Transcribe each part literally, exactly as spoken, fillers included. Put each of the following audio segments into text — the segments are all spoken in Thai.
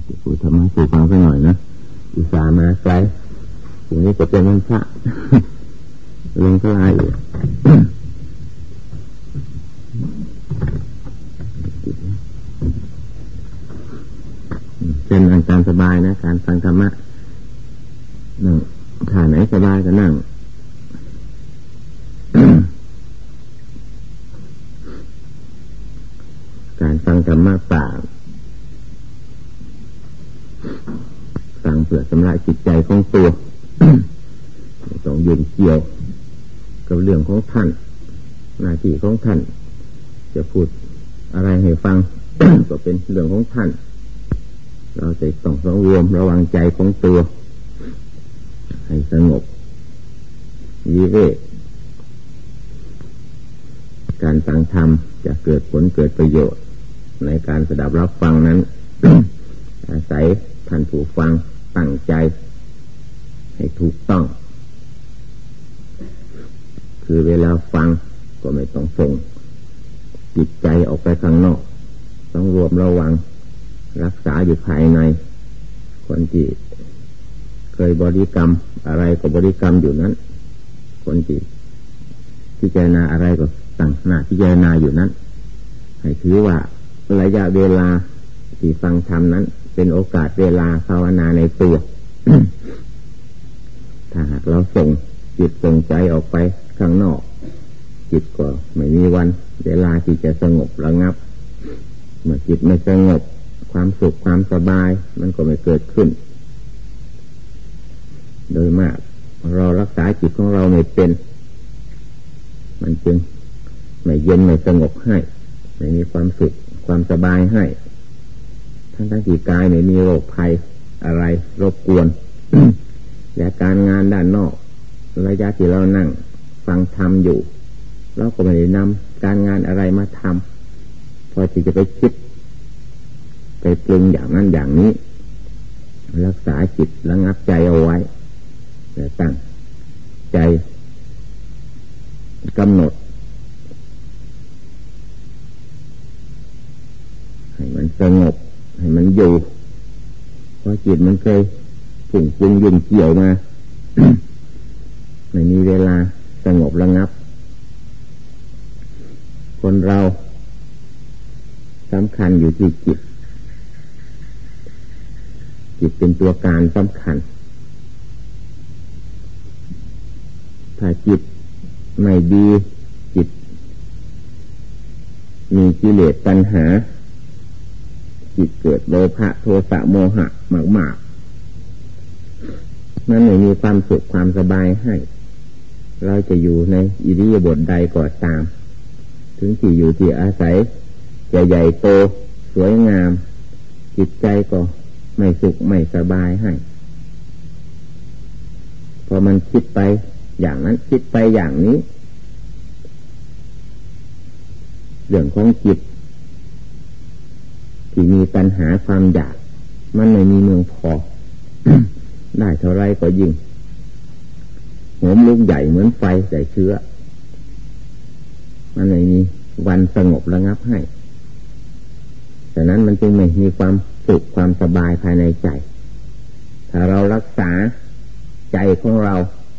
พูดธรรมะสู่ฟังสักหน่อยนะอุตส่าห์มาไกลอย่างนี้ก็เป็นวันพระลงทลายอยู่เป็นอาการสบายนะการฟังธรรมะนั่งท่าไหนสบายก็นั่งการฟังธรรมะป่าฟังเพื่อสำระจิตใจของตัวไม่ต้องยุ่งเกี่ยวกับเรื่องของท่านหน้าที่ของท่านจะพูดอะไรให้ฟัง ก็เป็นเรื่องของท่านเราจะต้องสังรวมระวังใจของตัวให้สงบวิเวกการฟังธรรมจะเกิดผลเกิดประโยชน์ในการสดับรับฟังนั้น อาศัยท่านผู้ฟังตั้งใจให้ถูกต้องคือเวลาฟังก็ไม่ต้องส่งจิตใจออกไปข้างนอกต้องรวมระวังรักษาอยู่ภายในคนที่เคยบริกรรมอะไรก็บริกรรมอยู่นั้นคนที่พิจารณาอะไรก็ตั้งหน้าพิจารณาอยู่นั้นให้ถือว่าระยะเวลาที่ฟังธรรมนั้นเป็นโอกาสเวลาภาวนาในตัว ถ้าหากเราส่งจิตส่งใจออกไปข้างนอกจิตก็ไม่มีวันเวลาที่จะสงบระงับเมื่อจิตไม่สงบความสุขความสบายมันก็ไม่เกิดขึ้นโดยมากเรารักษาจิตของเราไม่เป็นมันจึงไม่เย็นไม่สงบให้ไม่มีความสุขความสบายให้ทั้งทั้งที่กายไม่มีโรคภัยอะไรรบกวน และการงานด้านนอกระยะที่เรานั่งฟังธรรมอยู่เราก็ไม่ได้นำการงานอะไรมาทำพอที่จะไปคิดไปปรุงอย่างนั้นอย่างนี้รักษาจิตระงับใจเอาไว้และตั้งใจกำหนดให้มันสงบให้มันอยู่เพราะจิตมันเคยฝุ่งปรุงยุ่งเกี่ยวมา ไม่มีเวลาสงบระงับคนเราสำคัญอยู่ที่จิตจิตเป็นตัวการสำคัญถ้าจิตไม่ดีจิตมีกิเลสตัณหาจิตเกิดโลภะโทสะโมหะมากๆนั้นไม่มีความสุขความสบายให้เราจะอยู่ในอิริยาบถใดก็ตามถึงที่อยู่ที่อาศัยจะใหญ่โตสวยงามจิตใจก็ไม่สุขไม่สบายให้พอมันคิดไปอย่างนั้นคิดไปอย่างนี้เรื่องของจิตที่มีปัญหาความอยากมันไม่มีเมืองพอ ได้เท่าไรก็ยิ่งโหมลุกใหญ่เหมือนไฟใส่เชื้อมันไม่มีวันสงบระงับให้ฉะนั้นมันจึงไม่มีความสุขความสบายภายในใจถ้าเรารักษาใจของเรา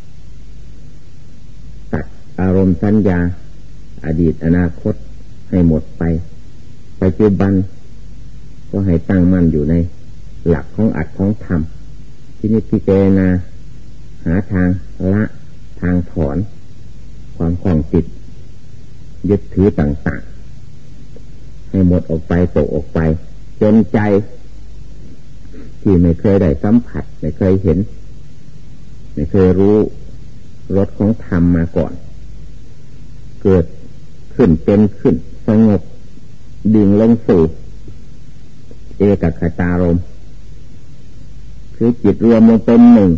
ตัดอารมณ์สัญญาอดีตอนาคตให้หมดไปปัจจุบันก็ให้ตั้งมั่นอยู่ในหลักของอัตของธรรมที่นิพพิจารณาหาทางละทางถอนความคล้องติดยึดถือต่างๆให้หมดออกไปตกออกไปจนใจที่ไม่เคยได้สัมผัสไม่เคยเห็นไม่เคยรู้รสของธรรมมาก่อนเกิดขึ้นเป็นขึ้นสงบดิ่งลงสู่เอกคตารมณ์คือจิตรวมลงเป็นหนึ่ง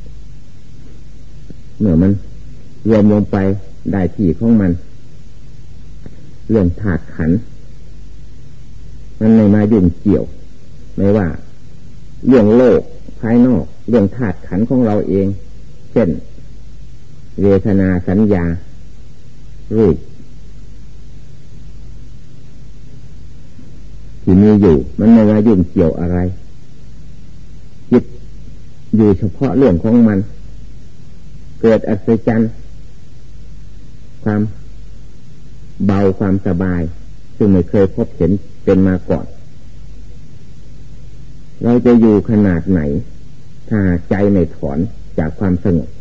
เมื่อมันรวมลงไปได้ที่ของมันเรื่องธาตุขันธ์มันไม่มายุ่งเกี่ยวไม่ว่าเรื่องโลกภายนอกเรื่องธาตุขันธ์ของเราเองเช่นเวทนาสัญญารูปที่มีอยู่มันไม่มายุ่งเกี่ยวอะไรอยู่เฉพาะเรื่องของมันเกิดอัศจรรย์ความเบาความสบายซึ่งไม่เคยพบเห็นเป็นมาก่อนเราจะอยู่ขนาดไหนถ้าใจไม่ถอนจากความสงบ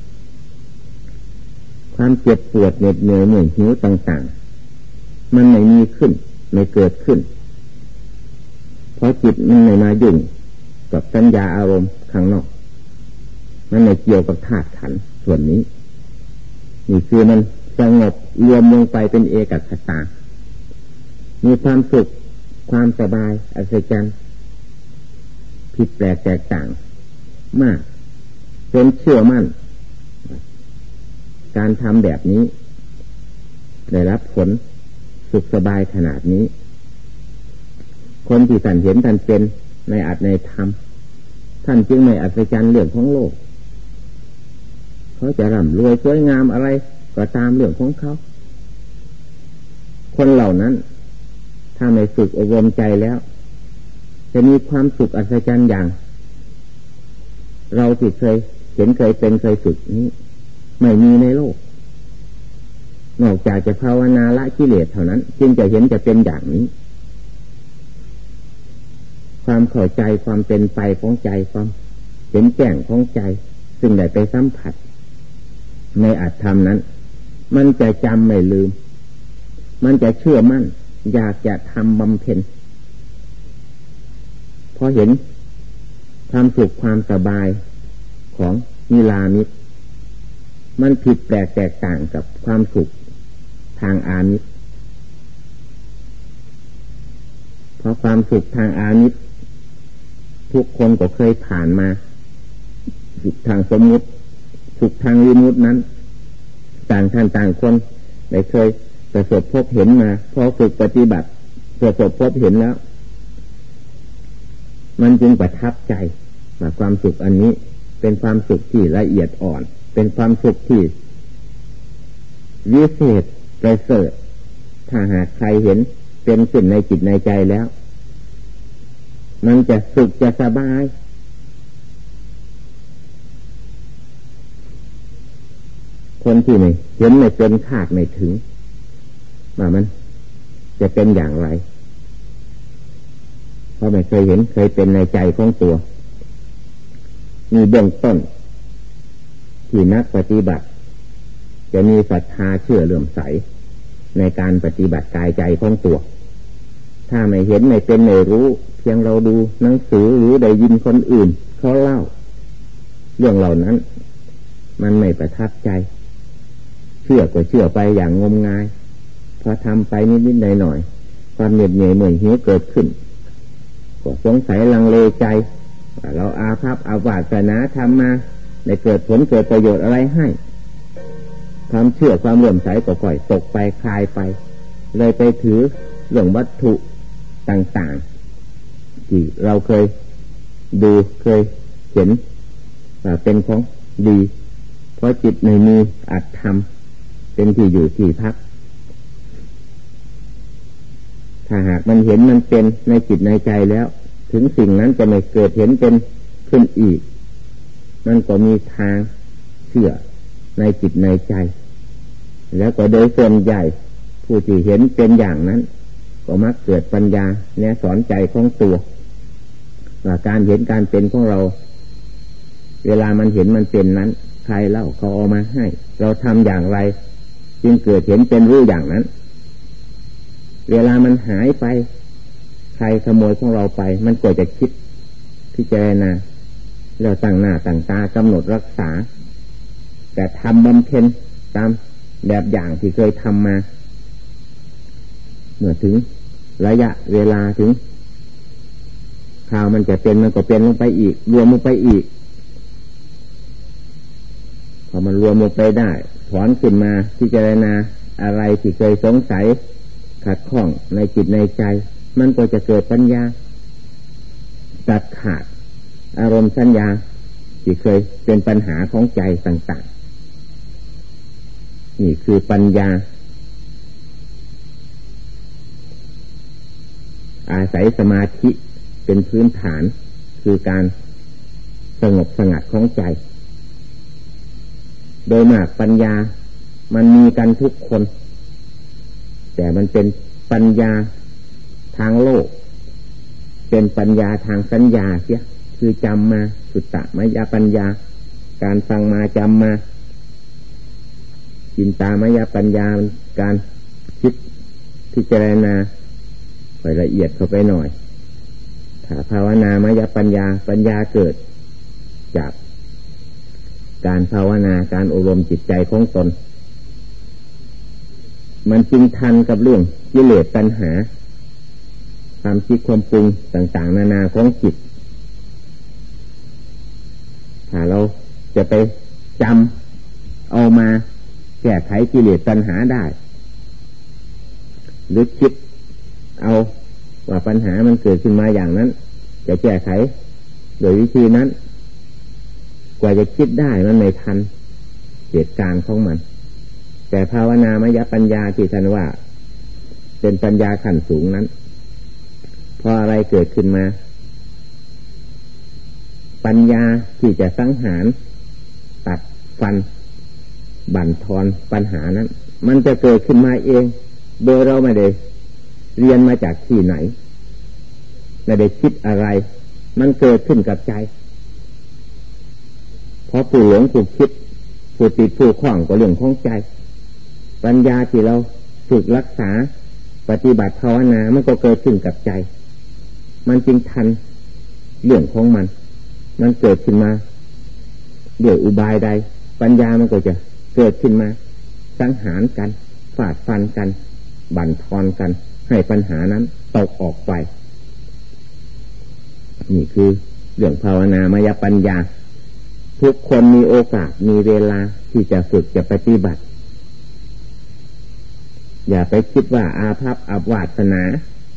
ความเจ็บปวดเหน็ดเหนื่อยเหนื่อยหิวต่างๆมันไม่มีขึ้นไม่เกิดขึ้นเพราะจิตมันไม่มายุ่งกับสัญญาอารมณ์ข้างนอกมันไม่เกี่ยวกับธาตุขันธ์ส่วนนี้นี่คือมันสงบรวมลงไปเป็นเอกคตามีความสุขความสบายอัศจรรย์ผิดแปลกแตกต่างมากเป็นเชื่อมั่นการทำแบบนี้ได้รับผลสุขสบายขนาดนี้คนที่ท่านเห็นท่านเป็นในอัตในธรรมท่านจึงไม่อัศจรรย์เรื่องของโลกเขาจะร่ำรวยสวยงามอะไรก็ตามเรื่องของเขาคนเหล่านั้นถ้าไม่ฝึกอบรมใจแล้วจะมีความสุขอัศจรรย์อย่างเราที่เคยเห็นเคยเป็นเคยฝึกนี้ไม่มีในโลกนอกจากจะภาวนาละกิเลสเท่านั้นจึงจะเห็นจะเป็นอย่างนี้ความเข้าใจความเป็นไปของใจความเห็นแจ้งของใจซึ่งได้ไปสัมผัสในอัตธรรมนั้นมันจะจำไม่ลืมมันจะเชื่อมั่นอยากจะทำบำเพ็ญพอเห็นความสุขความสบายของนิรามิตมันผิดแปลกแตกต่างกับความสุขทางอามิตเพราะความสุขทางอามิตทุกคนก็เคยผ่านมาสุขทางสมมุติสุขทางวิมุตตินั้นต่างท่านต่างคนได้เคยประสบพบเห็นมาพอฝึกปฏิบัติประสบพบเห็นแล้วมันจึงประทับใจว่าความสุขอันนี้เป็นความสุขที่ละเอียดอ่อนเป็นความสุขที่วิเศษประเสริฐถ้าหากใครเห็นเป็นสิ่งในจิตในใจแล้วมันจะสุขจะสบายคนที่ไม่เห็นไม่เป็นคาดไม่ถึงว่ามันจะเป็นอย่างไรเพราะไม่เคยเห็นเคยเป็นในใจของตัวมีเบื้องต้นที่นักปฏิบัติจะมีศรัทธาเชื่อเลื่อมใสในการปฏิบัติกายใจของตัวถ้าไม่เห็นไม่เป็นไม่รู้เพียงเราดูหนังสือหรือได้ยินคนอื่นเขาเล่าเรื่องเหล่านั้นมันไม่ประทับใจเชื่อก็เชื่อไปอย่างงมงายพอทำไปนิดๆหน่อยๆความเหน็ดเหนื่อยเหนื่อยหิวเกิดขึ้นก็สงสัยลังเลใจว่าเราอาภัพอาวาสนาทำมาได้เกิดผลเกิดประโยชน์อะไรให้ความเชื่อความเลื่อมใสก็ค่อยตกไปคลายไปเลยไปถือเรื่องวัตถุต่างๆที่เราเคยดูเคยเห็นว่าเป็นของดีเพราะจิตไม่มีอัตธรรมเป็นที่อยู่ที่พักถ้าหากมันเห็นมันเป็นในจิตในใจแล้วถึงสิ่งนั้นจะไม่เกิดเห็นเป็นขึ้นอีกมันก็มีทางเชื่อในจิตในใจแล้วก็โดยส่วนใหญ่ผู้ที่เห็นเป็นอย่างนั้นก็มักเกิดปัญญาแนะสอนใจของตัวว่าการเห็นการเป็นของเราเวลามันเห็นมันเป็นนั้นใครเล่าเขาเอามาให้เราทำอย่างไรจึงเกิดเห็นเป็นรู้อย่างนั้นเวลามันหายไปใครขโมยของเราไปมันก็จะคิดพิจารณาแล้วตั้งหน้าตั้งตากำหนดรักษาแต่ทำบำเพ็ญตามแบบอย่างที่เคยทำมาเมื่อถึงระยะเวลาถึงข่าวมันจะเป็นมันก็เป็นลงไปอีกรวมลงไปอีกพอมันรวมลงไปได้ถอนขึ้นมาพิจารณาอะไรที่เคยสงสัยขัดข้องในจิตในใจมันก็จะเกิดปัญญาตัดขาดอารมณ์สัญญาที่เคยเป็นปัญหาของใจต่างๆนี่คือปัญญาอาศัยสมาธิเป็นพื้นฐานคือการสงบสงัดของใจโดยมากปัญญามันมีกันทุกคนแต่มันเป็นปัญญาทางโลกเป็นปัญญาทางสัญญาเสียคือจำมาสุตตมยปัญญาการฟังมาจำมาจินตามยปัญญาการคิดพิจารณาไปละเอียดเข้าไปหน่อยถ้าภาวนามยปัญญาปัญญาเกิดจากการภาวนาการอบรมจิตใจของตนมันจึงทันกับเรื่องกิเลสตัณหาความคิดความปรุงต่างๆนานาของจิตถ้าเราจะไปจำเอามาแก้ไขกิเลสตัณหาได้หรือคิดเอาว่าปัญหามันเกิดขึ้นมาอย่างนั้นจะแก้ไขโดยวิธีนั้นกว่าจะคิดได้มันไม่ทันเหตุการณ์ของมันแต่ภาวนามยปัญญาที่ท่านว่าเป็นปัญญาขั้นสูงนั้นพออะไรเกิดขึ้นมาปัญญาที่จะสังหารตัดฟันบั่นทอนปัญหานั้นมันจะเกิดขึ้นมาเองโดยเราไม่ได้เรียนมาจากที่ไหนไม่ได้คิดอะไรมันเกิดขึ้นกับใจเพราะผู้หลงผู้คิดผู้ติดผู้คล้องก็เรื่องของใจปัญญาที่เราฝึกรักษาปฏิบัติภาวนามันก็เกิดขึ้นกับใจมันจึงทันเรื่องของมันมันเกิดขึ้นมาด้วยอุบายใดปัญญามันก็จะเกิดขึ้นมาสังหารกันฟาดฟันกันบั่นทอนกันให้ปัญหานั้นตกออกไปนี่คือเรื่องภาวนามยปัญญาทุกคนมีโอกาสมีเวลาที่จะฝึกจะปฏิบัติอย่าไปคิดว่าอาภัพอวาสนา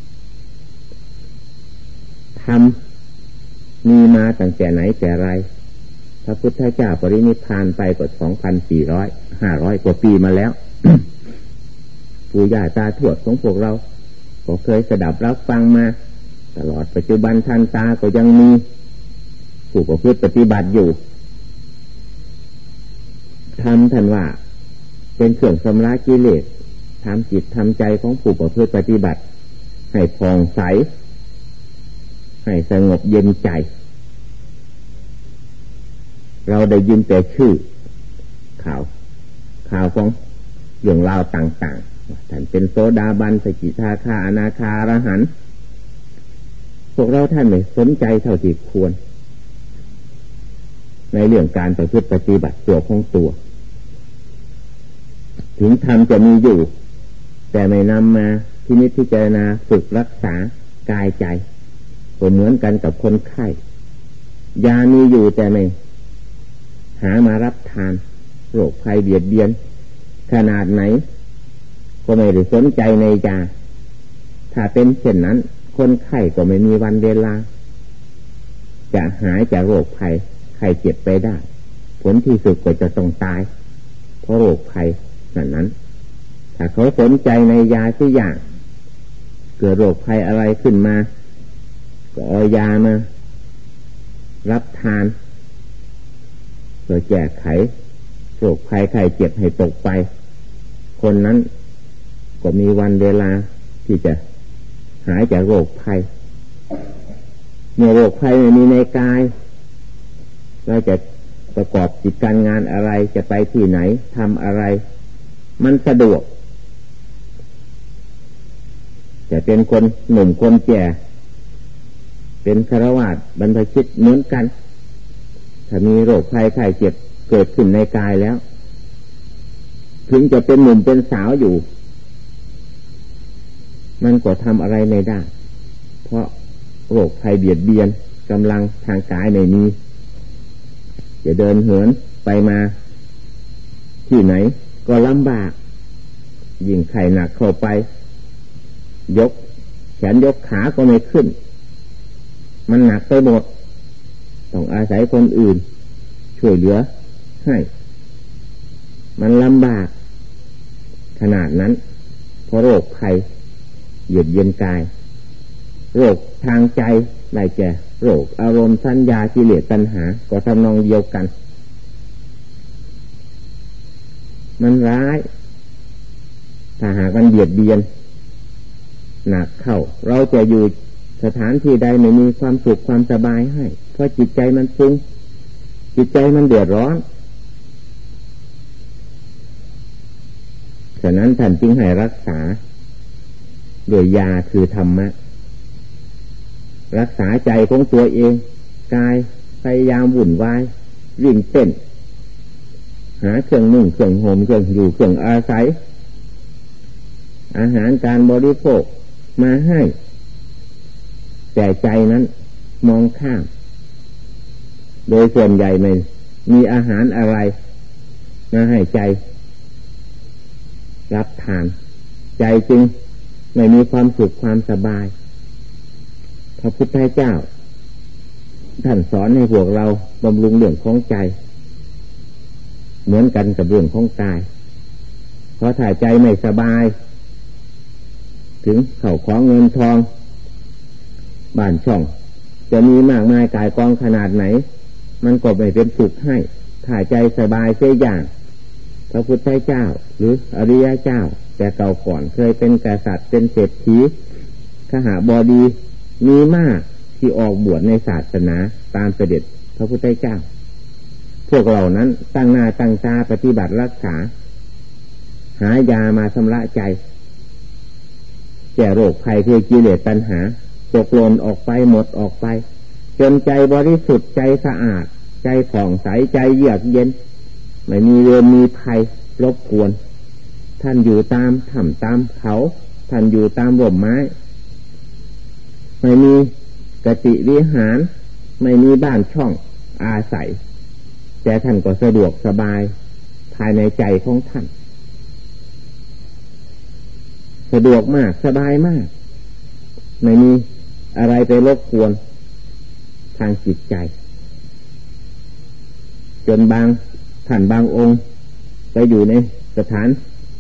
ทำมีมาตั้งแต่ไหนแต่ไรพระพุทธเจ้าปรินิพพานไปกว่า สองพันสี่ร้อย ห้าร้อย กว่าปีมาแล้ว ปู่ย่าตาทวดของพวกเราก็เคยสดับรับฟังมาตลอดปัจจุบันทันตาก็ยังมีผู้ประพฤติปฏิบัติอยู่ทำท่านว่าเป็นเครื่องชำระกิเลสทำจิตทำใจของผู้ประพฤติปฏิบัติให้ผ่องใสให้สงบเย็นใจเราได้ยินแต่ชื่อข่าวข่าวของเรื่องราวต่างๆท่านเป็นโสดาบันสกิทาคาอนาคาอรหันต์พวกเราท่านไม่สนใจเท่าที่ควรในเรื่องการประพฤติปฏิบัติตัวของตัวถึงธรรมจะมีอยู่แต่ไม่นำมาพินิจพิจารณาฝึกรักษากายใจก็เหมือนกันกับคนไข้ยามีอยู่แต่ไม่หามารับทานโรคภัยเบียดเบียนขนาดไหนก็ไม่ได้สนใจในยาถ้าเป็นเช่นนั้นคนไข้ก็ไม่มีวันเวลาจะหายจากโรคภัยไข้เจ็บไปได้ผลที่สุดก็จะต้องตายเพราะโรคภัยนั้นนั้นถ้าเขาสนใจในยาสักอย่างเกิดโรคภัยอะไรขึ้นมาก็เอายามารับทานเพื่อแก้ไขโรคภัยไข้เจ็บให้ตกไปคนนั้นก็มีวันเวลาที่จะหายจากโรคภัยเมื่อโรคภัยไม่มีในกายเราจะประกอบกิจการงานอะไรจะไปที่ไหนทำอะไรมันสะดวกจะเป็นคนหนุ่มคนแก่เป็นฆราวาสบรรพชิตเหมือนกันถ้ามีโรคภัยไข้เจ็บเกิดขึ้นในกายแล้วถึงจะเป็นหนุ่มเป็นสาวอยู่มันก็ทำอะไรไม่ได้เพราะโรคภัยเบียดเบียนกำลังทางกายไม่มีจะเดินเหินไปมาที่ไหนก็ลำบากยิ่งไข้หนักเข้าไปยกแขนยกขาก็ไม่ขึ้นมันหนักไปหมดต้องอาศัยคนอื่นช่วยเหลือให้มันลำบากขนาดนั้นเพราะโรคภัยเยือกเย็นกายโรคทางใจได้แก่โรคอารมณ์สัญญากิเลสตัณหาก็ทำนองเดียวกันมันร้ายถ้าหากมันเบียดเบียนหนักเข้าเราจะอยู่สถานที่ใดไม่มีความสุขความสบายให้เพราะจิตใจมันฟุ้งจิตใจมันเดือดร้อนฉะนั้นท่านจึงให้รักษาโดยยาคือธรรมะรักษาใจของตัวเองกายพยายามวุ่นวายวิ่งเต้นหาเครื่องนุ่งเครื่องห่มเครื่องอยู่เครื่องอาศัยอาหารการบริโภคมาให้แต่ใจนั้นมองข้ามโดยส่วนใหญ่ไม่มีอาหารอะไรมาให้ใจรับทานใจจึงไม่มีความสุขความสบายพระพุทธเจ้าท่านสอนให้พวกเราบำรุงเรื่องของใจเหมือนกันกับเรื่องของกายเพราะถ้าใจไม่สบายถึงเข้าของเงินทองบ้านช่องจะมีมากมายกายกองขนาดไหนมันก็ไม่เป็นสุขให้ถ้าใจสบายเสียอย่างพระพุทธเจ้าหรืออริยเจ้าแต่เก่าก่อนเคยเป็นกษัตริย์เป็นเศรษฐีขหบดีมีมากที่ออกบวชในศาสนาตามเสด็จพระพุทธเจ้าพวกเหล่านั้นตั้งหน้าตั้งตาปฏิบัติรักษาหายามาชำระใจแก้โรคภัยคือกิเลสตัณหาตกหล่นออกไปหมดออกไปจนใจบริสุทธิ์ใจสะอาดใจผ่องใสใจเยือกเย็นไม่มีเวรมีภัยรบกวนท่านอยู่ตามถ้ำตามเขาท่านอยู่ตามร่มไม้ไม่มีกติวิหารไม่มีบ้านช่องอาศัยแต่ท่านก็สะดวกสบายภายในใจของท่านสะดวกมากสบายมากไม่มีอะไรไปรบกวนทางจิตใจจนบางท่านบางองค์ไปอยู่ในสถาน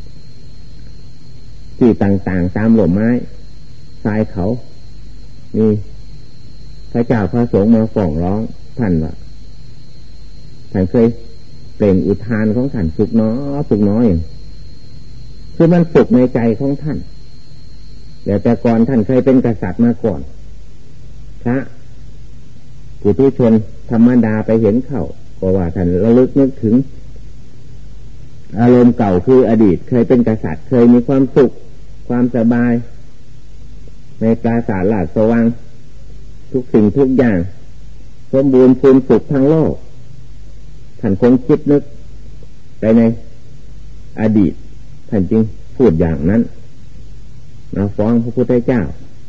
ที่ต่างๆตามหล่มไม้ทรายเขามีพระเจ้าพระสงฆ์มาฟ้องร้องท่านว่าท่านเคยเปล่งอุทานของท่านสุขน้อสุขน้อยคือมันสุขในใจของท่านแต่แต่ก่อนท่านเคยเป็นกษัตริย์มาก่อนพระปุถุชนธรรมดาไปเห็นเขาก็ว่าท่านระลึกนึกถึงอารมณ์เก่าคืออดีตเคยเป็นกษัตริย์เคยมีความสุขความสบายในปราสาทราชสว่างทุกสิ่งทุกอย่างสมบูรณ์พูนสุขทั้งโลกท่านคงคิดนึกไปในอดีตท่านจึงพูดอย่างนั้นมาฟ้องพระพุทธเจ้า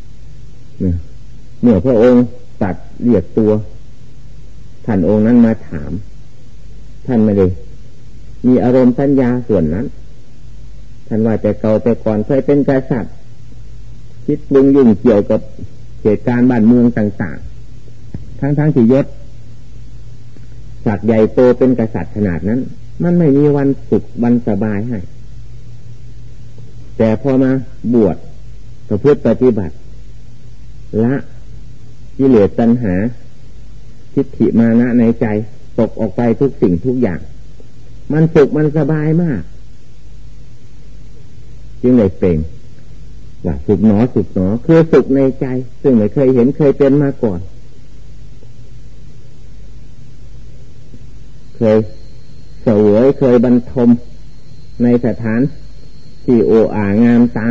เมื่อพระองค์ตัดเรียกตัวท่านองค์นั้นมาถามท่านไม่ได้มีอารมณ์สัญญาส่วนนั้นท่านว่าแต่เก่าแต่ก่อนเคยเป็นกษัตริย์คิดปรุงยุ่งเกี่ยวกับเหตุการณ์บ้านเมืองต่างๆทั้งๆที่ยศศักดิ์ใหญ่โตเป็นกษัตริย์ขนาดนั้นมันไม่มีวันสุขวันสบายให้แต่พอมาบวชประพฤติปฏิบัติละกิเลสตัณหาทิฏฐิมานะในใจตกออกไปทุกสิ่งทุกอย่างมันสุขมันสบายมากจึงเลยเปล่งว่าสุขหนอสุขหนอคือสุขในใจซึ่งไม่เคยเห็นเคยเป็นมาก่อนเคยเสวยเคยบรรทมในสถานที่โอ้อางามตา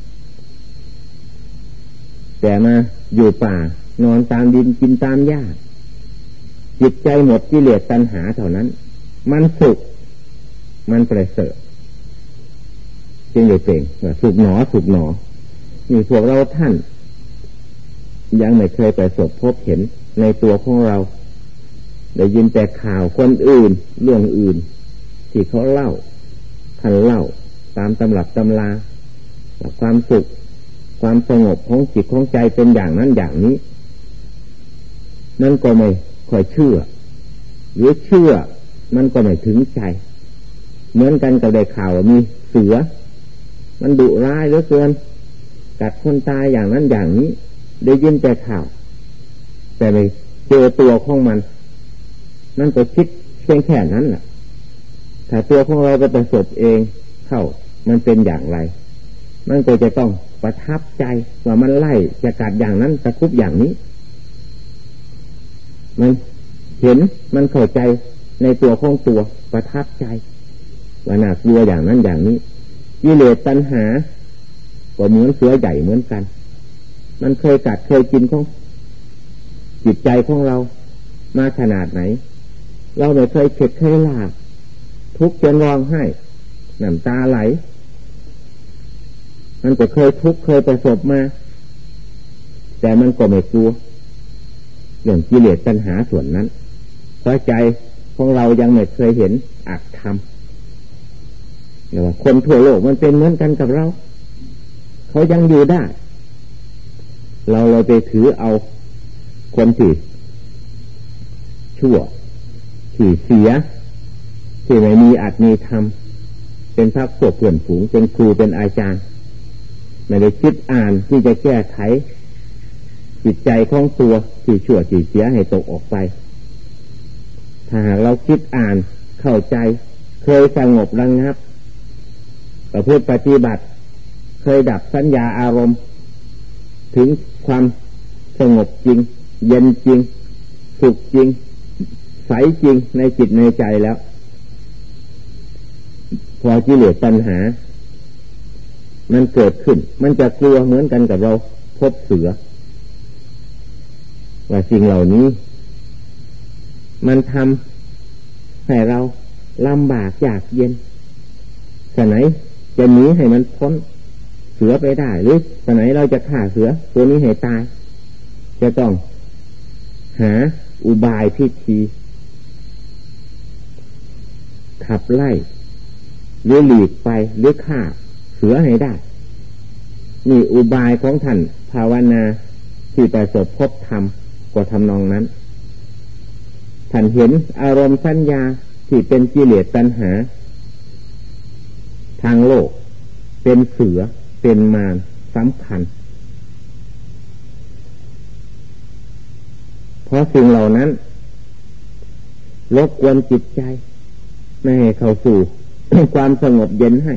แต่มาอยู่ป่านอนตามดินกินตามหญ้าจิตใจหมดกิเลสตัณหาเท่านั้นมันสุขมันประเสริฐจึงเลยเปล่งว่าสุขหนอสุขหนอนี่พวกเราท่านยังไม่เคยประสบพบเห็นในตัวของเราได้ยินแต่ข่าวคนอื่นเรื่องอื่นที่เขาเล่าท่านเล่าตามตำรับตำราว่าความสุขความสงบของจิตของใจเป็นอย่างนั้นอย่างนี้นั่นก็ไม่ค่อยเชื่อหรือเชื่อมันก็ไม่ถึงใจเหมือนกันกับได้ข่าวมีเสือมันดุร้ายเหลือเกินกัดคนตายอย่างนั้นอย่างนี้ได้ยินแต่ข่าวแต่ไปเจอตัวของมันนั่นก็คิดเพียงแค่นั้นแหละถ้าตัวของเราไปประสบเองเข้ามันเป็นอย่างไรมันก็จะต้องประทับใจว่ามันไล่จะกัดอย่างนั้นตะคุบอย่างนี้มันเห็นมันเข้าใจในตัวของตัวประทับใจว่าน่ากลัวอย่างนั้นอย่างนี้กิเลสตัณหาก็เหมือนเสือใหญ่เหมือนกันมันเคยกัดเคยกินของจิตใจของเรามาขนาดไหนเราไม่เคยเข็ดเคยลาบทุกข์จนร้องไห้น้ำตาไหลมันก็เคยทุกข์เคยประสบมาแต่มันก็ไม่กลัวเรื่องกิเลสตัณหาส่วนนั้นเพราะใจของเรายังไม่เคยเห็นอัตธรรมเรียกว่าคนทั่วโลกมันเป็นเหมือนกันกับเราเขายังอยู่ได้เราเราไปถือเอาคนที่ชั่วที่เสียที่ไม่มีอัตมีธรรมเป็นพระพวกเพื่อนฝูงเป็นครูเป็นอาจารย์ไม่ได้คิดอ่านที่จะแก้ไขจิตใจของตัวที่ชั่วที่เสียให้ตกออกไปถ้าหากเราคิดอ่านเข้าใจเคยสงบระงับประพฤติปฏิบัติเคยดับสัญญาอารมณ์ถึงความสงบจริงเย็นจริงสุขจริงใสจริงในจิตในใจแล้วพอกิเลสตัณหามันเกิดขึ้นมันจะกลัวเหมือนกันกับเราพบเสือว่าสิ่งเหล่านี้มันทำให้เราลำบากยากเย็นฉะไหนจะหนีให้มันพ้นเสือไปได้หรือฉะไหนเราจะฆ่าเสือตัวนี้ให้ตายจะต้องหาอุบายพิธีขับไล่หรือหลีกไปหรือฆ่าเสือให้ได้นี่อุบายของท่านภาวนาที่ประสบพบธรรมก็ทำนองนั้นท่านเห็นอารมณ์สัญญาที่เป็นกิเลสตัณหาทางโลกเป็นเสือเป็นมารสำคัญเพราะสิ่งเหล่านั้นรบกวนจิตใจไม่ให้เข้าสู่ ความสงบเย็นให้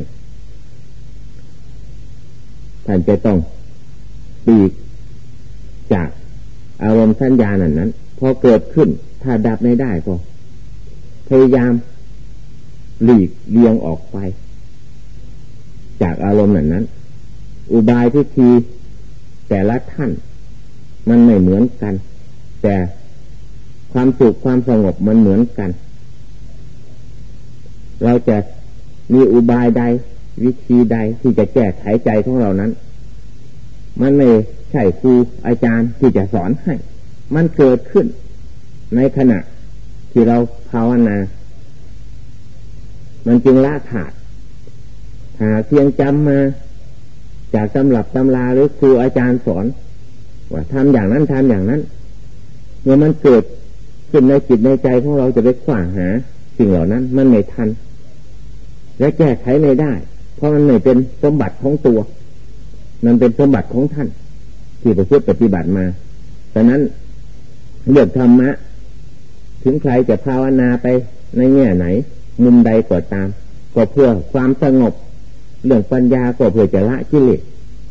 ท่านจะต้องปลีกจากอารมณ์สัญญานั้นนั้นพอเกิดขึ้นถ้าดับไม่ได้ก็พยายามหลีกเลี่ยงออกไปจากอารมณ์นั้นนั้นอุบายวิธีแต่ละท่านมันไม่เหมือนกันแต่ความสุขความสงบมันเหมือนกันเราจะมีอุบายใดวิธีใดที่จะแก้ไขใจของเรานั้นมันไม่ใช่ครูอาจารย์ที่จะสอนให้มันเกิดขึ้นในขณะที่เราภาวนามันจึงละขาดหาเพียงจำมาจากตำรับตำราหรือครูอาจารย์สอนว่าทำอย่างนั้นทำอย่างนั้นเมื่อมันเกิดขึ้นในจิตในใจของเราจะไปขว้าหาสิ่งเหล่านั้นมันไม่ทันและแก้ไขไม่ได้เพราะมันไม่เป็นสมบัติของตัวมันเป็นสมบัติของท่านที่ประพฤติปฏิบัติมาดังนั้นเรื่องธรรมะถึงใครจะภาวนาไปในแง่ไหนมุมใดก็ตามก็เพื่อความสงบเรื่องปัญญาก็เพื่อจะละกิเลส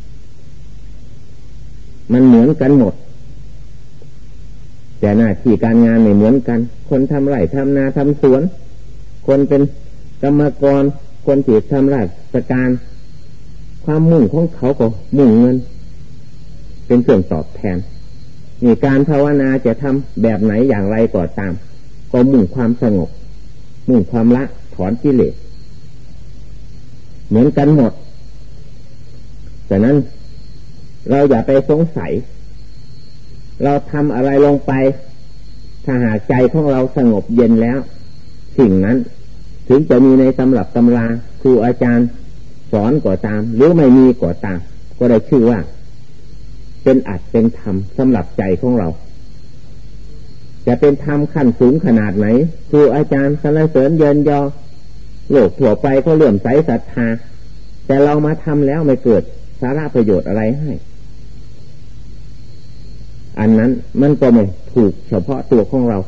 มันเหมือนกันหมดแต่หน้าที่การงานไม่เหมือนกันคนทำไร่ทำนาทำสวนคนเป็นกรรมกรคนที่ทำราชการความมุ่งของเขาก็มุ่งเงินเป็นเครื่องตอบแทนนี่การภาวนาจะทำแบบไหนอย่างไรก็ตามก็มุ่งความสงบมุ่งความละถอนกิเลสเหมือนกันหมดแต่นั้นเราอย่าไปสงสัยเราทำอะไรลงไปถ้าหากใจของเราสงบเย็นแล้วสิ่งนั้นถึงจะมีในตำรับตำราครูอาจารย์สอนก็ตามหรือไม่มีก็ตามก็ได้ชื่อว่าเป็นอัตเป็นธรรมสำหรับใจของเราจะเป็นธรรมขั้นสูงขนาดไหนครูอาจารย์สรรเสริญเยินยอโลกทั่วไปก็เลื่อมใสศรัทธาแต่เรามาทำแล้วไม่เกิดสาระประโยชน์อะไรให้อันนั้นมันก็ไม่ถูกเฉพาะตัวของเรา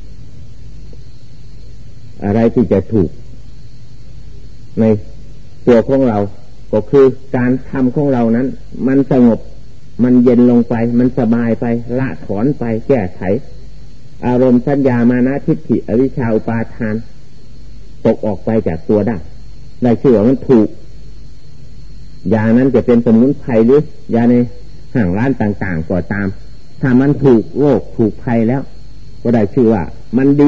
อะไรที่จะถูกในตัวของเราก็คือการทำของเรานั้นมันสงบมันเย็นลงไปมันสบายไปละถอนไปแก้ไขอารมณ์สัญญามานะทิฏฐิอวิชชาอุปาทานตกออกไปจากตัวได้ได้ชื่อว่ามันถูกยานั้นจะเป็นสมุนไพรหรือยาในห้างร้านต่างๆก็ตามถ้ามันถูกโรคถูกภัยแล้วก็ได้ชื่อว่ามันดี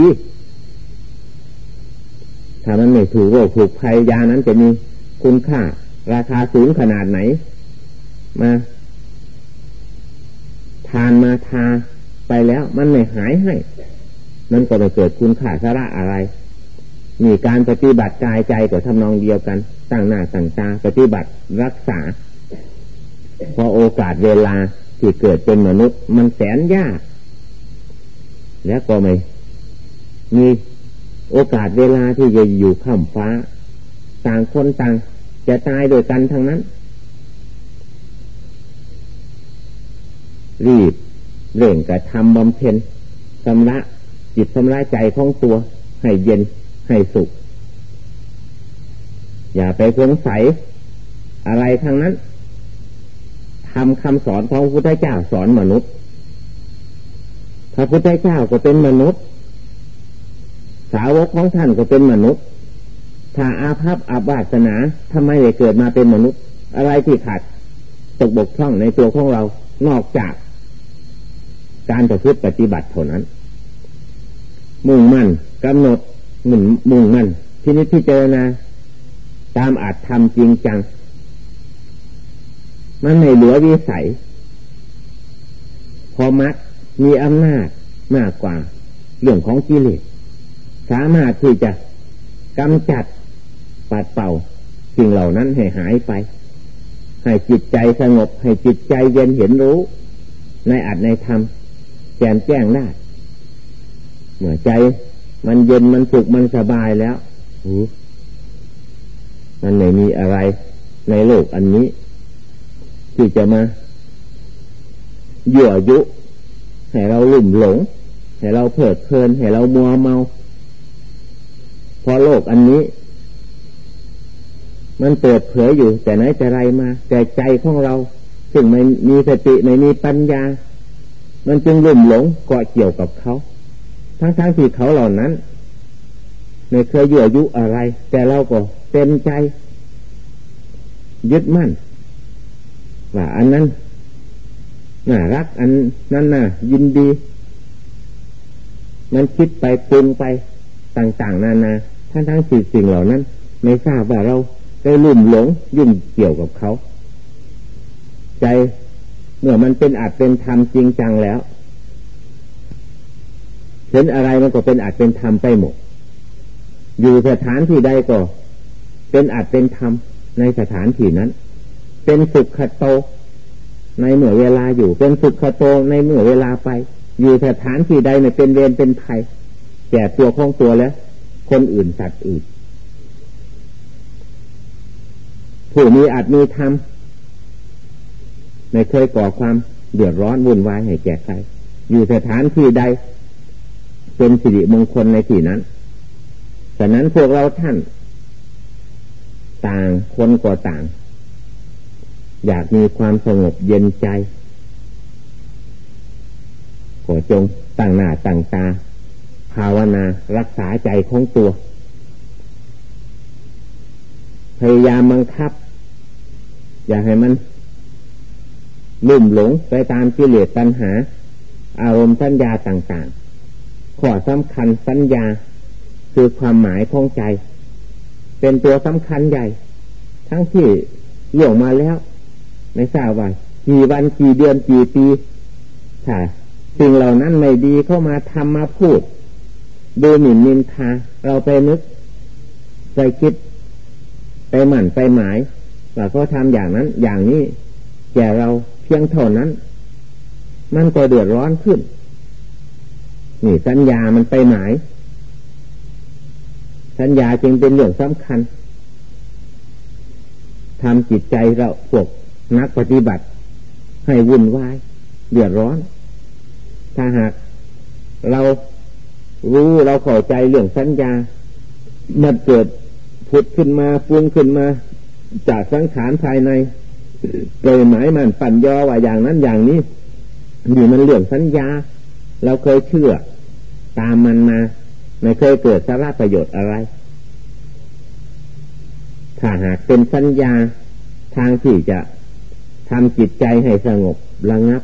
ถ้ามันไม่ถูกโรคถูกภัยยานั้นจะมีคุณค่าราคาสูงขนาดไหนมาทานมาทาไปแล้วมันไม่หายให้มันก็ไม่เกิดคุณค่าสาระอะไรมีการปฏิบัติกายใจก็ทำนองเดียวกันตั้งหน้าตั้งตาปฏิบัติรักษาพอโอกาสเวลาที่เกิดเป็นมนุษย์มันแสนยากแล้วก็ไม่มีโอกาสเวลาที่จะอยู่ข้ามฟ้าต่างคนต่างจะตายโดยกันทั้งนั้นรีบเร่งกระทำบำเพ็ญชำระจิตชำระใจของตัวให้เย็นให้สุขอย่าไปสงสัยอะไรทั้งนั้นทำคำสอนของพระพุทธเจ้าสอนมนุษย์พระพุทธเจ้าก็เป็นมนุษย์สาวกของท่านก็เป็นมนุษย์ถ้าอาภัพอาบาสนาทำไมได้เกิดมาเป็นมนุษย์อะไรที่ขาดตกบกพร่องในตัวของเรานอกจากการประพฤติปฏิบัติเท่านั้นมุ่งมั่นกำหนดหมุนมุ่งมั่นที่นี้พิจารณาตามอาจทำจริงจังมันไม่เหลือวิสัยพอมัดมีอำนาจมากกว่าเรื่องของกิเลสสามารถที่จะกำจัดปัดเป่าสิ่งเหล่านั้นให้หายไปให้จิตใจสงบให้จิตใจเย็นเห็นรู้ในอัตในธรรมแจ่มแจ้งได้เมื่อใจมันเย็นมันสุขมันสบายแล้วมันไม่มีอะไรในโลกอันนี้ที่จะมายั่วยุให้เราลุ่มหลงให้เราเพลิดเพลินให้เรามัวเมาเพราะโลกอันนี้มันเปิดเผยอยู่แต่ไหนแต่ไรมาแต่ใจของเราซึ่งไม่มีสติไม่มีปัญญามันจึงลุ่มหลงเกาะเกี่ยวกับเขาทั้งๆที่เขาเหล่านั้นไม่เคยยั่วยุอะไรแต่เราก็เต็มใจยึดมั่นว่าอันนั้นน่ารักอันนั้นน่ายินดีมันคิดไปปรุงไปต่างๆนานาทั้งๆที่สิ่งเหล่านั้นไม่ทราบว่าเราได้ลุ่มหลงยุ่งเกี่ยวกับเขาใจเมื่อมันเป็นอาจเป็นธรรมจริงจังแล้วเห็นอะไรมันก็เป็นอาจเป็นธรรมไปหมดอยู่สถานที่ใดก็เป็นอาจเป็นธรรมในสถานที่นั้นเป็นสุขโตในเมื่อเวลาอยู่เป็นสุขโตในเมื่อเวลาไปอยู่สถานที่ใดไม่เป็นเวรเป็นภัยแก่ตัวของตัวแล้วคนอื่นสัตว์อื่นผู้มีอาจมีธรรมไม่เคยก่อความเดือดร้อนวุ่นวายให้แก่ใครอยู่สถานที่ใดเป็นสิริมงคลในที่นั้นฉะนั้นพวกเราท่านต่างคนก็ต่างอยากมีความสงบเย็นใจก็จงตั้งหน้าตั้งตาภาวนารักษาใจของตัวพยายามบังคับอย่าให้มันลุ่มหลงไปตามกิเลสตัณหาอารมณ์สัญญาต่างๆข้อสำคัญสัญญาคือความหมายของใจเป็นตัวสำคัญใหญ่ทั้งที่เรื่องมาแล้วไม่ทราบว่ากี่วันกี่เดือนกี่ปีถ้าสิ่งเหล่านั้นไม่ดีเข้ามาทำมาพูดดูหมิ่นนินทาเราไปนึกไปคิดไปหมั่นไปหมายว่าเขาทำอย่างนั้นอย่างนี้แก่เราเพียงเท่านั้นมันก็เดือดร้อนขึ้นนี่สัญญามันไปหมายสัญญาจึงเป็นเรื่องสำคัญทำจิตใจเราพวกนักปฏิบัติให้วุ่นวายเดือดร้อนถ้าหากเรารู้เราเข้าใจเรื่องสัญญามันเกิดผุดขึ้นมาปรุงขึ้นมาจากสังขารภายในเลยหมายมันปั่นยอว่าอย่างนั้นอย่างนี้นี่มันเรื่องสัญญาเราเคยเชื่อตามมันมาไม่เคยเกิดสาระประโยชน์อะไรถ้าหากเป็นสัญญาทางที่จะทำจิตใจให้สงบระงับ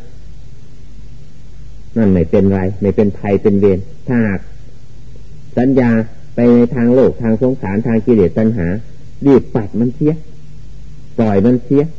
นั่นไม่เป็นไรไม่เป็นภัยเป็นเวรถ้าหากสัญญาไปในทางโลกทางสงสารทางกิเลสตัณหารีบปัดมันเสียปล่อยมันเสีย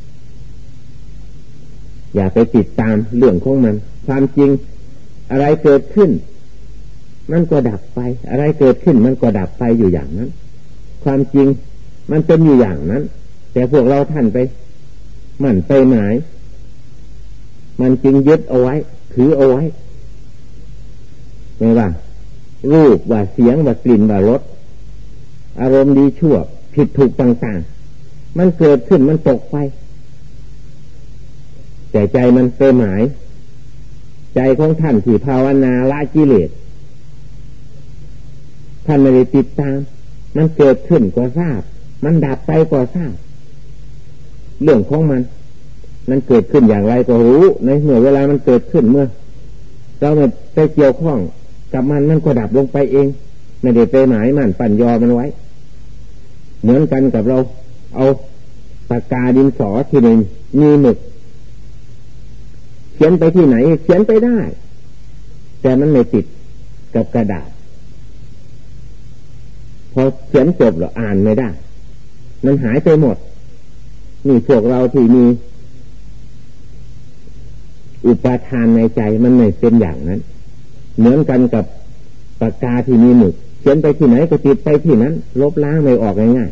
อย่าไปติดตามเรื่องของมันความจริงอะไรเกิดขึ้นมันก็ดับไปอะไรเกิดขึ้นมันก็ดับไปอยู่อย่างนั้นความจริงมันเป็นอยู่อย่างนั้นแต่พวกเราท่านไปมันไปหมายมันจึงยึดเอาไว้ถือเอาไว้ไม่ว่ารูปว่าเสียงว่ากลิ่นว่ารสอารมณ์ดีชั่วผิดถูกต่างๆมันเกิดขึ้นมันตกไปแต่ใจมันไปหมายใจของท่านที่ภาวนาละกิเลสท่านไม่ได้ติดตามมันเกิดขึ้นก็ทราบมันดับไปก็ทราบเรื่องของมันมันเกิดขึ้นอย่างไรก็รู้ในเมื่อเวลามันเกิดขึ้นเมื่อเราไม่ไปเกี่ยวข้องกับมันมันก็ดับลงไปเองไม่ได้ไปหมายมันปั่นยอมันไว้เหมือนกันกับเราเอาปากกาดินสอที่หนึ่งมีหมึกเขียนไปที่ไหนเขียนไปได้แต่มันไม่ติดกับกระดาษพอเขียนจบแล้วอ่านไม่ได้มันหายไปหมดนี่พวกเราที่มีอุปทานในใจมันไม่เป็นอย่างนั้นเหมือนกันกับปากกาที่มีหมึกเขียนไปที่ไหนก็ติดไปที่นั้นลบล้างไม่ออกง่าย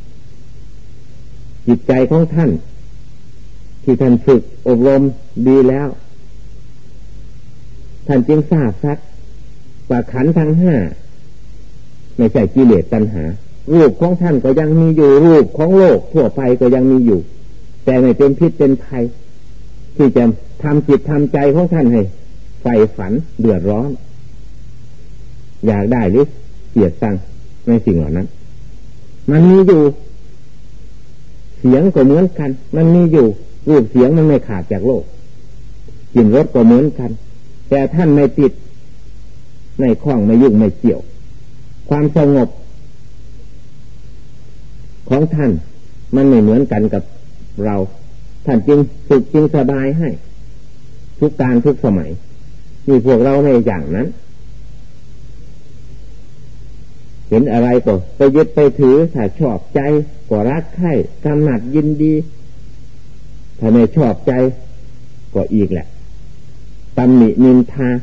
ๆจิตใจของท่านที่ท่านฝึกอบรมดีแล้วท่านจึงทราบซักว่าขันธ์ทั้งห้าไม่ใช่กิเลสตัณหารูปของท่านก็ยังมีอยู่รูปของโลกทั่วไปก็ยังมีอยู่แต่ไม่เป็นพิษเป็นภัยที่จะทำจิตทำใจของท่านให้ใฝ่ฝันเดือดร้อนอยากได้หรือเกลียดชังในสิ่งเหล่านั้นมันมีอยู่เสียงก็เหมือนกันมันมีอยู่รูปเสียงมันไม่ขาดจากโลกกลิ่นรสก็เหมือนกันแต่ท่านไม่ติดไม่คล้องไม่ยุ่งไม่เกี่ยวความสงบของท่านมันไม่เหมือนกันกับเราท่านจึงสุขจึงสบายให้ทุกการทุกสมัยนี่พวกเราไม่อย่างนั้นเห็นอะไรก็ไปยึดไปถือถ้าชอบใจก็รักใคร่กำหนัดยินดีถ้าไม่ชอบใจก็อีกแหละตำหนินินทา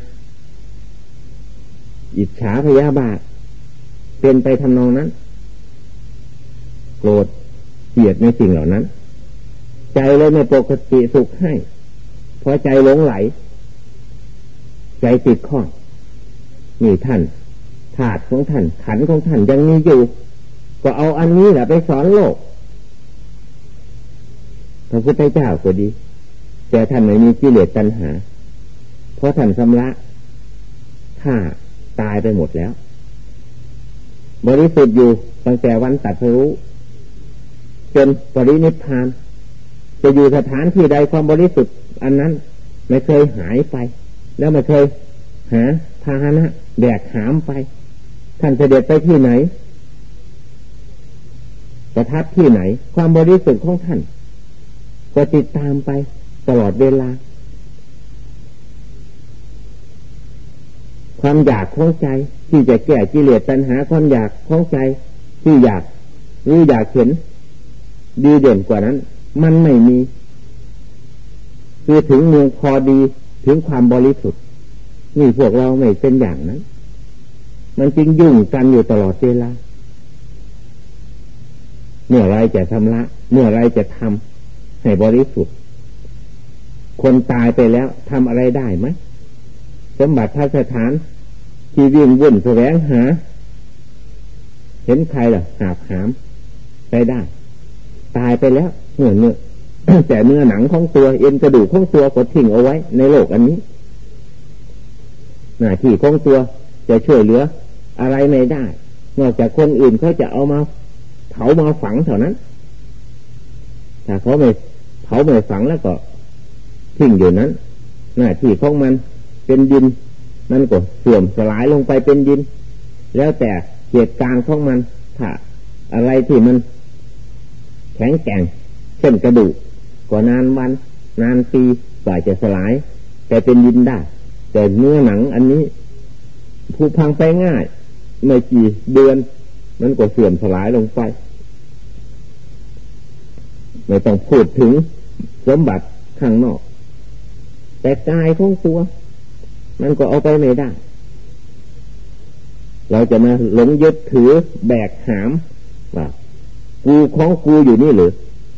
อิจฉาพยาบาทเป็นไปทำนองนั้นโกรธเกลียดในสิ่งเหล่านั้นใจเลยไม่ปกติสุขให้เพราะใจหลงไหลใจติดข้องนี่ท่านธาตุของท่านขันธ์ของท่านยังมีอยู่ก็เอาอันนี้แหละไปสอนโลกพระพุทธเจ้าก็ดีแต่ท่านไม่มีกิเลสตัณหาเพราะท่านชำระฆ่าตายไปหมดแล้วบริสุทธิ์อยู่ตั้งแต่วันตรัสรู้จนปรินิพพานจะอยู่สถานที่ใดความบริสุทธิ์อันนั้นไม่เคยหายไปแล้วไม่เคยหาพาหนะแบกหามไปท่านเสด็จไปที่ไหนประทับที่ไหนความบริสุทธิ์ของท่านก็ติดตามไปตลอดเวลาความอยากของใจที่จะแก้กิเลสตัณหาความอยากของใจที่อยากรู้อยากเห็นดีเด่นกว่านั้นมันไม่มีคือถึงเมืองพอดีถึงความบริสุทธิ์นี่พวกเราไม่เป็นอย่างนั้นมันจึงยุ่งกันอยู่ตลอดเวลาเมื่อไรจะชำระเมื่อไรจะทำให้บริสุทธิ์คนตายไปแล้วทำอะไรได้ไหมสมบัติพัสถานที่วิ่งวุ่นแสวงหาเห็นใครล่ะหาบหามไปได้ตายไปแล้วเนื้อเนื้อ แต่เนื้อหนังของตัวเอ็นกระดูกของตัวก็ทิ้งเอาไว้ในโลกอันนี้หน้าที่ของตัวจะช่วยเหลืออะไรไม่ได้นอกจากคนอื่นเขาจะเอามาเผามาฝังเท่านั้นถ้าเขาไม่เผาไม่ฝังแล้วก็ทิ้งอยู่นั้นหน้าที่ของมันเป็นดินมันก็เสื่อมสลายลงไปเป็นดินแล้วแต่เหตุการณ์ของมันถ้าอะไรที่มันแข็งแกร่งเช่นกระดูกก็นานวันนานปีกว่าจะสลายแต่เป็นดินได้แต่เนื้อหนังอันนี้ผุพังไปง่ายไม่กี่เดือนมันก็เสื่อมสลายลงไปไม่ต้องพูดถึงสมบัติข้างนอกแต่กายของตัวมันก็เอาไปไม่ได้เราจะมาหลงยึดถือแบกหามว่ากูของกูอยู่นี่หรือ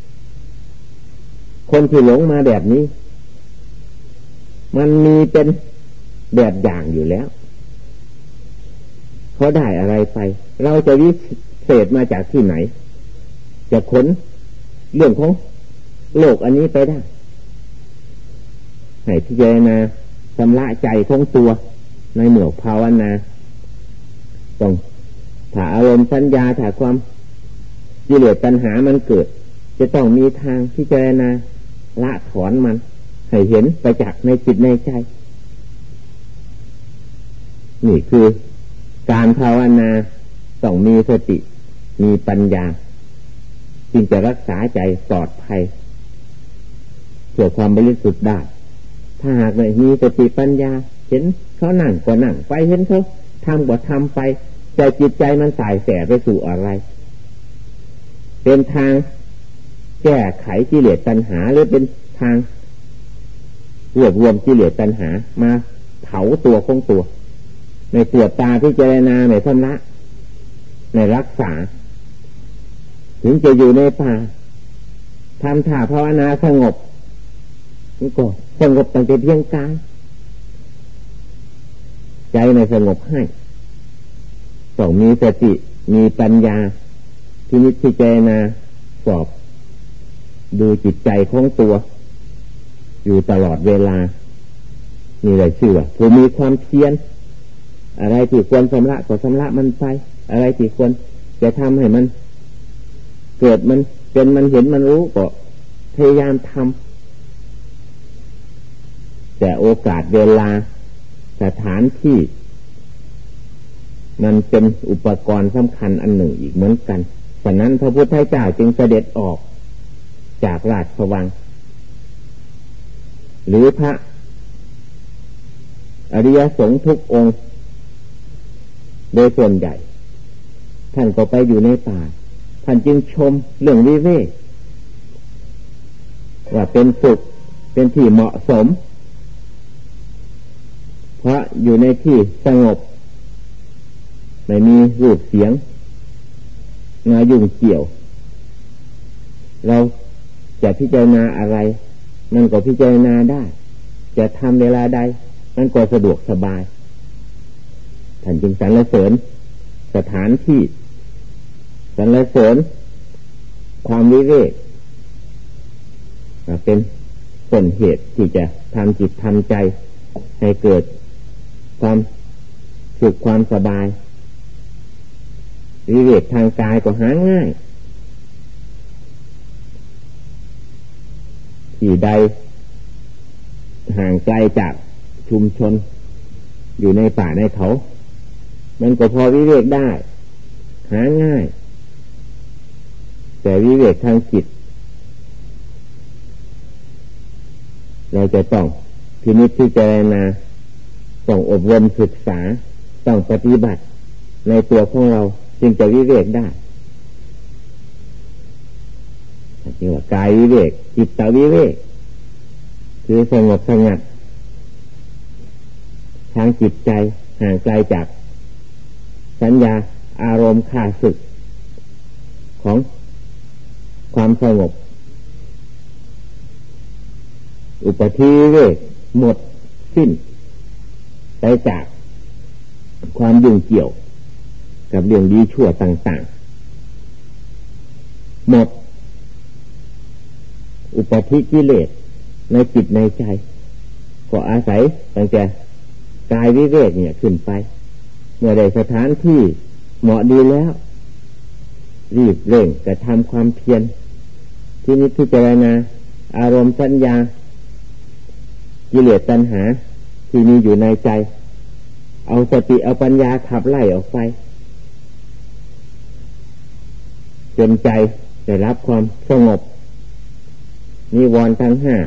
คนที่หลงมาแบบนี้มันมีเป็นแบบอย่างอยู่แล้วเขาได้อะไรไปเราจะวิเศษมาจากที่ไหนจะขนเรื่องของโลกอันนี้ไปได้ให้พิจารณาชำระใจของตัวในเมื่อภาวนาต้องถ้าอารมณ์สัญญาถ้าความกิเลสตัณหามันเกิดจะต้องมีทางพิจารณาละถอนมันให้เห็นไปจากในจิตในใจนี่คือการภาวนาต้องมีสติมีปัญญาจึงจะรักษาใจปลอดภัยเพื่อความบริสุทธิ์ได้ถ้าหากไม่มีสติปัญญาเห็นเขานั่งก็นั่งไปเห็นเขาทำก็ทำไปใจจิตใจมันสายแสไปสู่อะไรเป็นทางแก้ไขกิเลสตัณหาหรือเป็นทางรวบรวมกิเลสตัณหามาเผาตัวของตัวในตรวจตาพิจารณาในธรรมะในรักษาถึงจะอยู่ในป่าทำท่าภาวนาสงบนี่ก็สงบตั้งแต่เพียงกายใจไม่สงบให้ต้องมีสติมีปัญญาพินิจพิจารณาสอบดูจิตใจของตัวอยู่ตลอดเวลานี่แหละชื่อว่าผู้มีความเพียรอะไรที่ควรชำระก็ชำระมันไปอะไรที่ควรจะทำให้มันเกิดมันเป็นมันเห็นมันรู้ก็พยายามทำแต่โอกาสเวลาสถานที่มันเป็นอุปกรณ์สำคัญอันหนึ่งอีกเหมือนกันฉะนั้นพระพุทธเจ้าจึงเสด็จออกจากราชวังหรือพระอริยสงฆ์ทุกองค์โดยส่วนใหญ่ท่านก็ไปอยู่ในป่าท่านจึงชมเรื่องวิเวกว่าเป็นสุขเป็นที่เหมาะสมเพราะอยู่ในที่สงบไม่มีรูปเสียงมายุ่งเกี่ยวเราจะพิจารณาอะไรมันก็พิจารณาได้จะทำเวลาใดมันก็สะดวกสบายท่านจึงสรรเสริญสถานที่สรรเสริญความวิเวกเป็นต้นเหตุที่จะทำจิตทำใจให้เกิดความสุขความสบายวิเวกทางกายก็หาง่ายที่ใดห่างไกลจากชุมชนอยู่ในป่าในเขามันก็พอวิเวกได้หาง่ายแต่วิเวกทางจิตเราจะต้องพินิจพิจารณาต้องอบรมศึกษาต้องปฏิบัติในตัวของเราจึงจะวิเวกได้เรียกว่ากายวิเวกจิตตวิเวกคือสงบสงัดทางจิตใจห่างไกลจากสัญญาอารมณ์ข้าศึกของความสงบอุปธิวิเวกหมดสิ้นไปจากความยุ่งเกี่ยวกับเรื่องดีชั่วต่างๆหมดอุปธิกิเลสในจิตในใจก็อาศัยตั้งแต่กายวิเวกเนี่ยขึ้นไปเมื่อได้สถานที่เหมาะดีแล้วรีบเร่งกระทำความเพียรที่นิพพิจารณาอารมณ์สัญญากิเลสตัณหาที่มีอยู่ในใจเอาสติเอาปัญญาขับไล่ออกไปจนใจได้รับความสงบนิวรณ์ทั้งห้า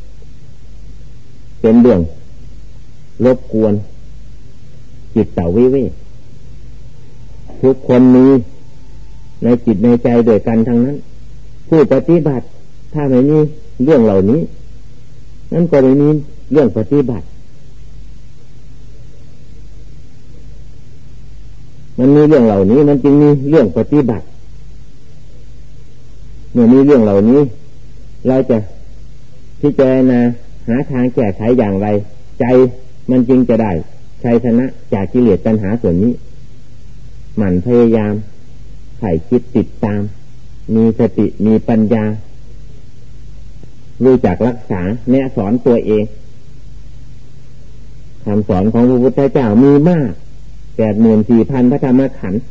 เป็นเรื่องรบกวนจิตเต่าวิเวกทุกคนมีในจิตในใจโดยกันทั้งนั้นผู้ปฏิบัติถ้าไม่มีเรื่องเหล่านี้นั่นก็ไม่มีเรื่องปฏิบัติมันมีเรื่องเหล่านี้มันจึงมีเรื่องปฏิบัติเมื่อมีเรื่องเหล่านี้เราจะพิจารณาหาทางแก้ไขอย่างไรใจมันจึงจะได้ชัยชนะจากกิเลสตัณหาส่วนนี้หมั่นพยายามใส่คิดติดตามมีสติมีปัญญารู้จักรักษาแนะสอนตัวเองคำสอนของพระพุทธเจ้ามีมากแปดหมื่นสี่พันพระธรรมขันธ์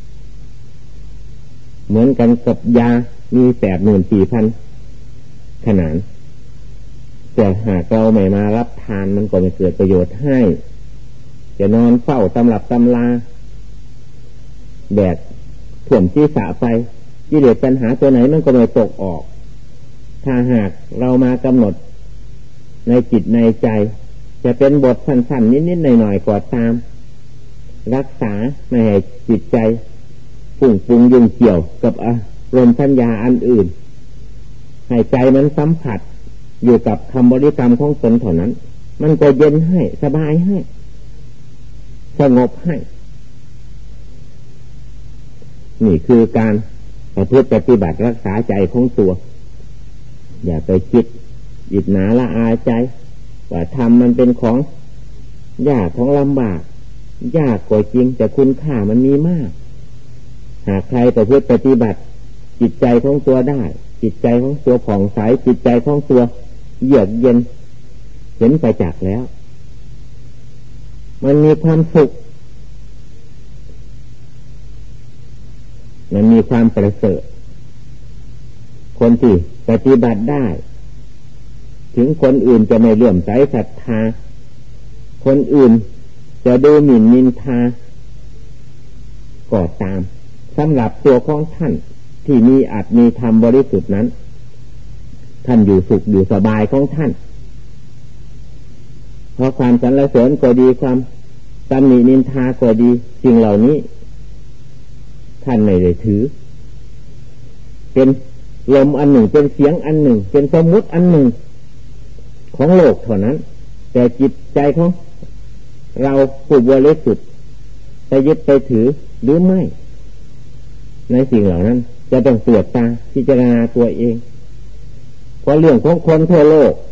เหมือนกันกับยามีแปดหมื่นสี่พันขนาดแต่หากเราไม่มารับทานมันก็ไม่เกิดประโยชน์ให้จะนอนเฝ้าตำรับตำลาแดดถ่วมศีรษะไปกิเลสตัณหาตัวไหนมันก็ไม่ตกออกถ้าหากเรามากำหนดในจิตในใจจะเป็นบทสั้นๆนิดๆหน่อยๆก็ตามรักษาไม่ให้จิตใจฟุ้งฟุ้งยุ่งเกี่ยวกับอารมณ์สัญญาอันอื่นให้ใจมันสัมผัสอยู่กับคำบริกรรมของตนเท่านั้นมันก็เย็นให้สบายให้สงบให้นี่คือการประพฤติปฏิบัติรักษาใจของตัวอย่าไปคิดอิจฉาละอายใจว่าทำมันเป็นของยากของลำบากยากกว่าจริงแต่คุณค่ามันมีมากหากใครประพฤติปฏิบัติจิตใจของตัวได้จิตใจของตัวผ่องใสจิตใจของตัวเยือกเย็นเห็นไปจากแล้วมันมีความสุขมันมีความประเสริฐคนที่ปฏิบัติได้ถึงคนอื่นจะไม่เลื่อมใสศรัทธาคนอื่นจะดูหมิ่นนินทาก็ตามสำหรับตัวของท่านที่มีอาจมีธรรมบริสุทธิ์นั้นท่านอยู่สุขอยู่สบายของท่านเพราะความสรรเสริญก็ดีความตำหนินินทาก็ดีสิ่งเหล่านี้ท่านไม่ได้ถือเป็นลมอันหนึ่งเป็นเสียงอันหนึ่งเป็นสมมุติอันหนึ่งของโลกเท่านั้นแต่จิตใจของเราผู้บริสุทธิ์จะยึดไปถือหรือไม่ในสิ่งเหล่านั้นจะต้องตรวจตาพิจารณาตัวเองเพราะเรื่องของคนทั่วโลก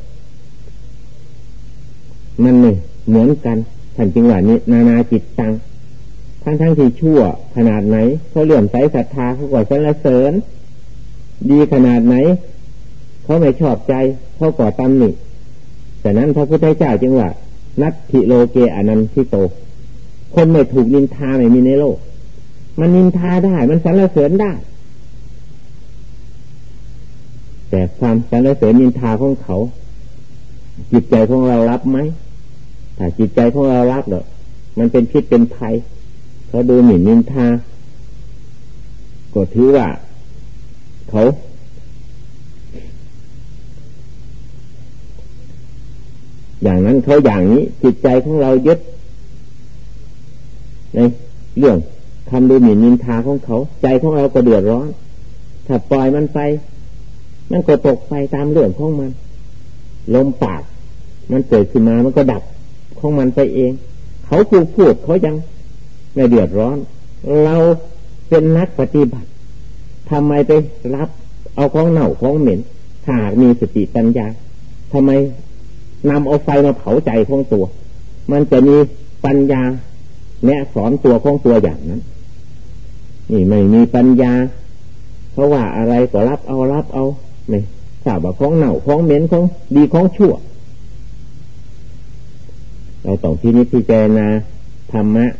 มันไม่เหมือนกันท่านจึงว่านี้นานาจิตตังทั้งทั้งที่ชั่วขนาดไหนเขาเลื่อมใสศรัทธาเขาก็สรรเสริญดีขนาดไหนเขาไม่ชอบใจเขาก็ตำหนิแต่นั้นพระพุทธเจ้าจึงว่านัตถิโลเกอนันทิโตคนไม่ถูกนินทาไม่มีในโลกมันนินทาได้มันสรรเสริญได้แต่ความสรรเสริญนินทาของเขาจิตใจของเรารับไหมถ้าจิตใจของเรารับเนอะมันเป็นพิษเป็นภัยเขาดูหมิ่นนินทาก็ถือว่าเขาอย่างนั้นเขาอย่างนี้จิตใจของเรายึดในเรื่องคำดูหมิ่นนินทาของเขาใจของเราก็เดือดร้อนถ้าปล่อยมันไปมันก็ตกไปตามเรื่องของมันลมปากมันเกิดขึ้นมามันก็ดับของมันไปเองเขาพูดพูดเขายังไม่เดือดร้อนเราเป็นนักปฏิบัติทำไมไปรับเอาของเน่าของเหม็นถ้าหากมีสติปัญญาทำไมนำเอาไฟมาเผาใจของตัวมันจะมีปัญญาแนะสอนตัวของตัวอย่างนั้นนี่ไม่มีปัญญาเพราะว่าอะไรก็รับเอารับเอาไม่ทราบว่าของเน่าของเหม็นของดีของชั่วเราต้องพินิจพิจารณาธรรมะ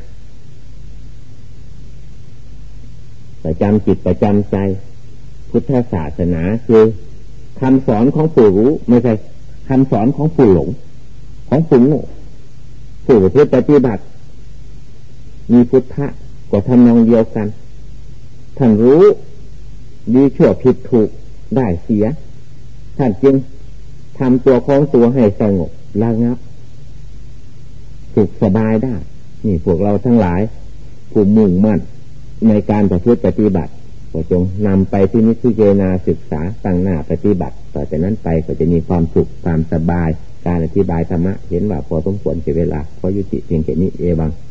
ประจำจิตประจำใจพุทธศาสนาคือคำสอนของผู้รู้ไม่ใช่คำสอนของผู้หลงของผู้โง่ผู้ปฏิบัติมีพุทธะก็ทำนองเดียวกันท่านรู้ดีชั่วผิดถูกได้เสียท่านจึงทำตัวของตัวให้สงบระงับสุขสบายได้นี่พวกเราทั้งหลายผู้มุ่งมั่นในการประพฤติปฏิบัติก็จงนำไปที่นิพพิจารณาศึกษาตั้งหน้าปฏิบัติต่อจากนั้นไปก็จะมีความสุขความสบายการอธิบายธรรมะเห็นว่าพอสมควรเสียเวลาขอยุติเพียงแค่นี้เอวัง